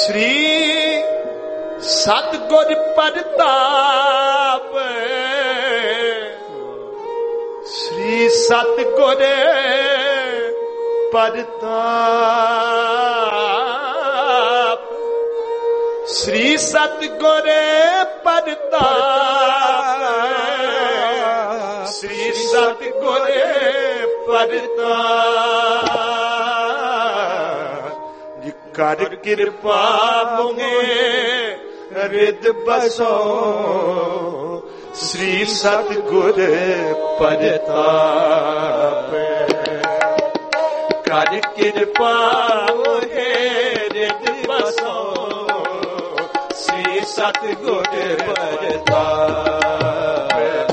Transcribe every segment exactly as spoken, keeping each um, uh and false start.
श्री सतगुर प्रताप, श्री सतगुर प्रताप, श्री सतगुर प्रताप, श्री सतगुर प्रताप। कर कृपा मुझे रिद बसो, श्री सतगुर प्रताप। कर कृपा मुझे रिद बसो, श्री सतगुर प्रताप।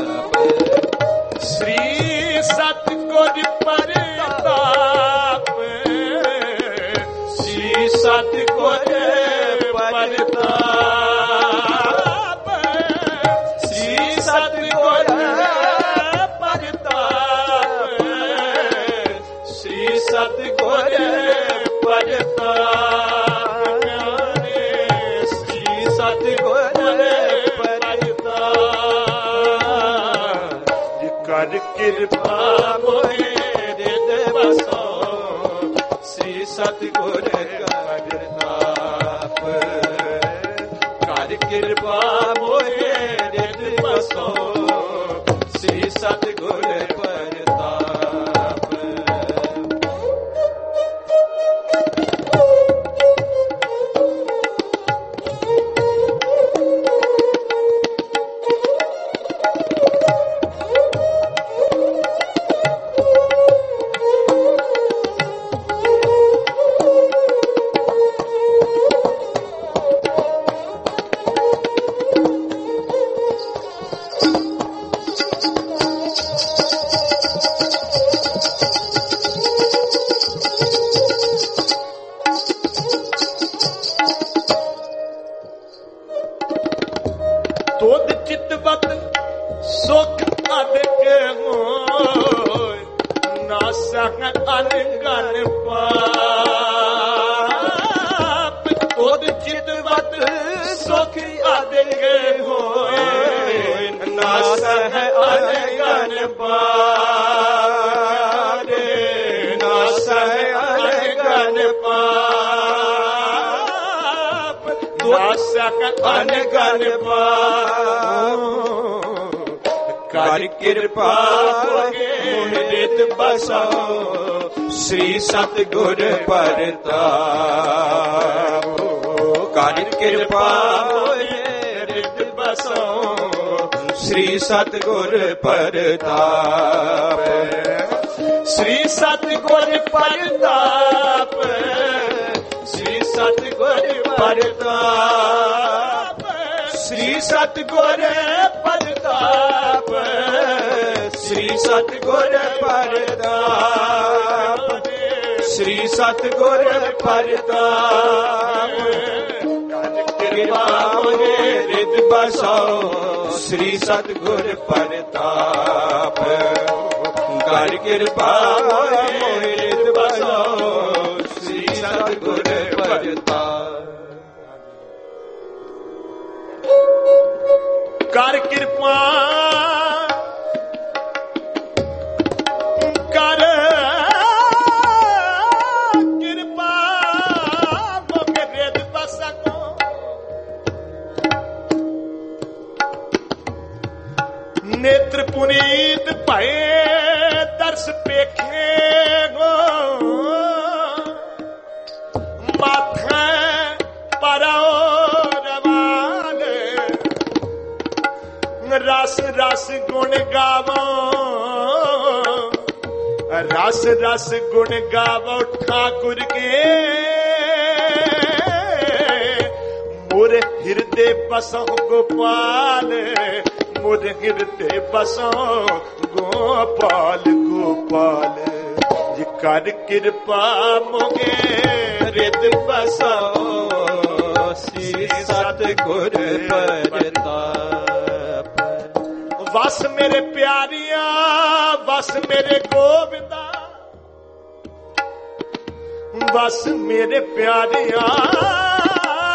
श्री सतगुर प्रताप, श्री सतगुर प्रताप, श्री सतगुर प्रताप, श्री सतगुर प्रताप, श्री सतगुर प्रताप। कर कृपा मोहे रिद बसो, श्री सतगुर प्रताप। कर कृपा मोहे रिद बसो, श्री सतगुर प्रताप। तोद चितवत सुख अधिक होय, नासह अनगन पाप। तोद चितवत सुख अधिक होय, नासह अनगन पाप, नासह अनगन पाप, नासह अनगन पाप। कर कृपा मोहे रिद बसो, श्री सतगुर प्रताप। कर कृपा मोहे रिद बसो, श्री सतगुर प्रताप। श्री सतगुर प्रताप, श्री सतगुर प्रताप, श्री सतगुर प्रताप, श्री सतगुर प्रताप, श्री सतगुर प्रताप। कृपा मोहे रिद बसो, श्री सतगुर प्रताप। कर कृपा मोहे रिद बसो, श्री सतगुर प्रताप। कर कृपा कर कृपा मोहे रिद बसो, नेत्र पुनीत भये दर्श पेखे गो, माथे परो रस रस गुण गावो, रस रस गुण गावो ठाकुर के। मोर हृदय बसो गोपाल, मोर हृदय बसो गोपाल गोपाल। जी कर कृपा मोगे रिद बसो, श्री सतगुर प्रताप। वस मेरे प्यारिया, वस मेरे गोविंदा, बस मेरे प्यारिया,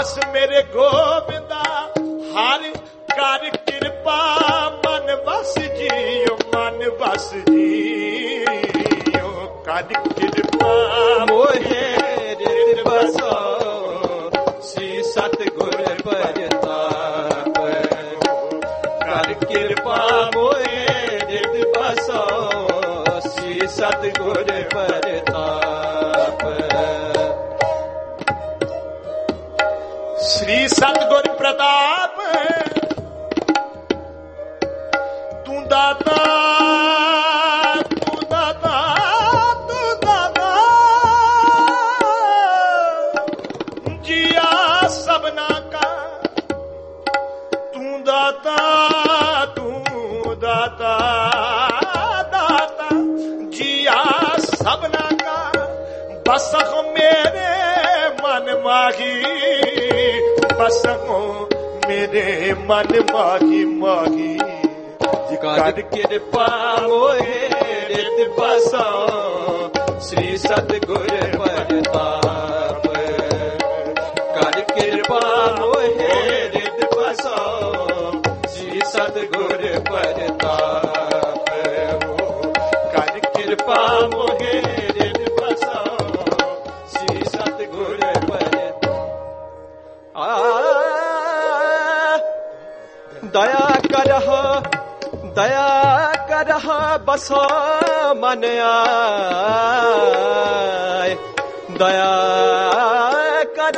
ਬਸ ਮੇਰੇ ਗੋਬਿੰਦਾ ਹਰ ਕਰ ਕਿਰਪਾ ਮਨ ਵਸ ਜੀਓ ਮਨ ਵਸ ਜੀਓ ਕਰ ਕਿਰਪਾ ਮੋਹੇ ਰਿਤ ਬਸੋ ਸ੍ਰੀ ਸਤਿਗੁਰ ਪ੍ਰਤਾਪ ਕਰ ਕਿਰਪਾ ਮੋਹੇ ਰਿਤ ਬਸੋ ਸ੍ਰੀ ਸਤਿਗੁਰ ਪ੍ਰਤਾਪ ਸ੍ਰੀ ਸਤਿਗੁਰ ਪ੍ਰਤਾਪ ਤੂੰ ਦਾਤਾ ਤੂੰ ਦਾਤਾ ਤੂੰ ਦਾਤਾ ਜੀਆ ਸਭਨਾ ਕਾ ਤੂੰ ਦਾਤਾ ਤੂੰ ਦਾਤਾ ਦਾਤਾ ਜੀਆ ਸਭਨਾ ਕਾ ਬਸ ਮੇਰੇ ਮਨ ਮਾਹੀ ਬਸ ਮੇਰੇ ਮਨ ਮਾਹੀ ਮਾਹੀ ਕਰ ਕਿਰਪਾ ਮੋਹੇ ਰਿਤ ਬਸੋ ਸ੍ਰੀ ਸਤਿਗੁਰ ਪ੍ਰਤਾਪ ਕਰ ਕਿਰਪਾ ਮੋਹੇ ਰਿਤ ਬਸੋ ਸ੍ਰੀ ਸਤਿਗੁਰ ਪ੍ਰਤਾਪ ਕਰ ਕਿਰਪਾ ਮੋਹੇ ਰਿਤ ਬਸੋ ਸ੍ਰੀ ਸਤਿਗੁਰ ਪ੍ਰਤਾਪ ਆ ਦਇਆ ਕਰਹ ਦਇਆ ਕਰਹ ਬਸੋ ਮਨ ਆਏ ਦਇਆ ਕਰ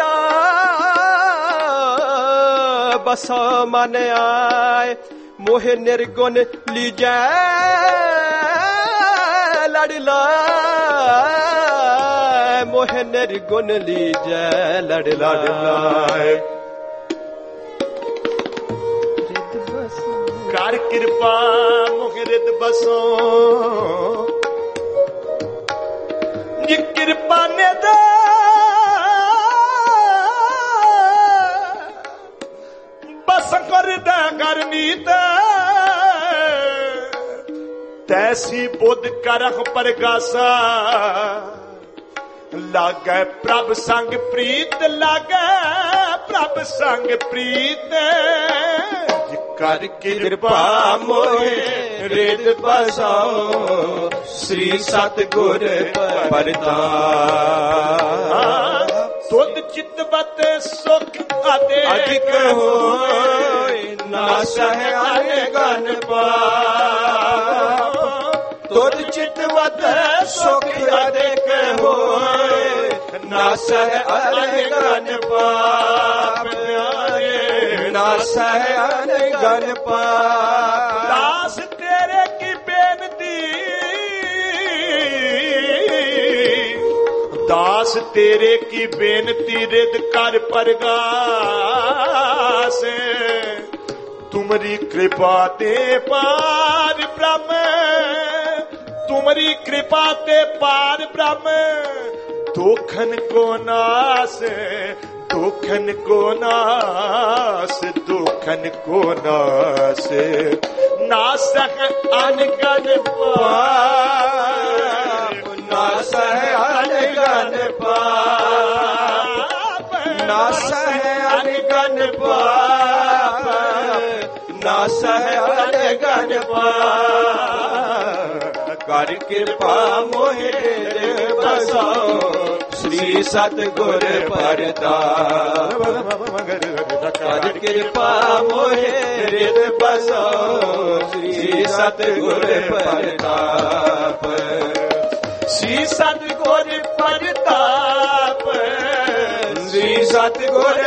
ਬਸੋ ਮਨ ਆਏ ਮੋਹ ਨਿਰਗੁਣ ਲੀਜੈ ਲੜ ਲਾਏ ਮੋਹ ਨਿਰਗੁਣ ਲੀਜੈ ਲੜ ਲਾਏ ਕਰ ਕਿਰਪਾ ਮੁਖ ਰਿਤ ਬਸੋ ਜੀ ਕਿਰਪਾ ਨੇ ਦੇ ਬਸ ਕਰਦਾ ਕਰਨੀਤ ਤੈਸੀ ਬੁੱਧ ਕਰਖ ਪਰਗਾਸਾ ਲਾਗੈ ਪ੍ਰਭ ਸੰਗ ਪ੍ਰੀਤ ਲਾਗੈ ਪ੍ਰਭ ਸੰਗ ਪ੍ਰੀਤ ਕਰ ਕਿਰਪਾ ਮੋਹੇ ਰਿਤ ਬਸੋ ਸ੍ਰੀ ਸਤਿਗੁਰ ਪ੍ਰਤਾਪ ਤੁਧ ਚਿਤਵਤ ਸੁਖ ਅਤੇ ਅਧਿਕ ਹੋਇ ਨਾ ਸਹਿ ਅਨਗਨ ਪਾਪ ਤੁਧ ਚਿਤਵਤ ਸੁਖ ਅਧਿਕ ਹੋਇ ਨਾ ਸਹਿ ਅਨਗਨ ਪਾਪ ਨਾ ਸਹਿ ਅਨਗਨ ਪਾਪ ਦਾਸ ਤੇਰੇ ਕੀ ਬੇਨਤੀ ਦਾਸ ਤੇਰੇ ਕੀ ਬੇਨਤੀ ਰਿਦ ਕਰ ਪਰਗਾਸ ਤੁਮਰੀ ਕਿਰਪਾ ਤੇ ਪਾਰ ਬ੍ਰਹਮ ਤੁਮਰੀ ਕਿਰਪਾ ਤੇ ਪਾਰ ਬ੍ਰਹਮ ਦੁਖਨ ਕੋ ਨਾਸ दुखन को नास दुखन को नास नासह अनगन पाप नासह अनगन पाप नासह अनगन पाप नासह अनगन पाप कर कृपा मोहे बसो श्री सतगुर प्रताप कर कृपा मोहे रिद बसो श्री सतगुर प्रताप श्री सतगुर प्रताप श्री सतगुर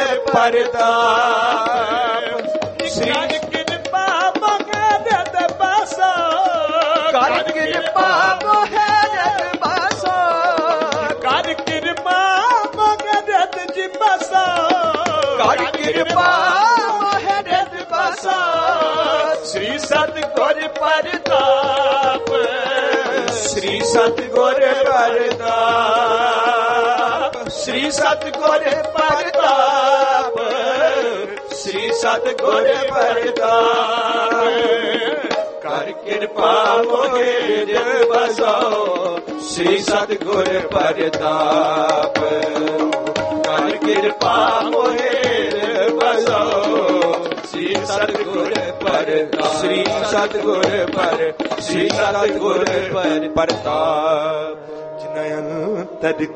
प्रताप श्री कृपा मोहे रिद बसो कर कृपा मोहे रिद बसो कर कृपा मगरत जी बसा कर कृपा मगरत बसा श्री सतगुर प्रताप श्री सतगुर प्रताप श्री सतगुर प्रताप श्री सतगुर प्रताप कर कृपा मोहे बसो श्री सतगुर प्रताप कर कृपा मोहे ਸਤਿਗੁਰ ਪ੍ਰਤਾਪ ਸ੍ਰੀ ਸਤਿਗੁਰ ਪਰ ਸ੍ਰੀ ਸਤਿਗੁਰ ਪਰ ਪ੍ਰਤਾਪ ਜਿਨ ਅੰਤਰ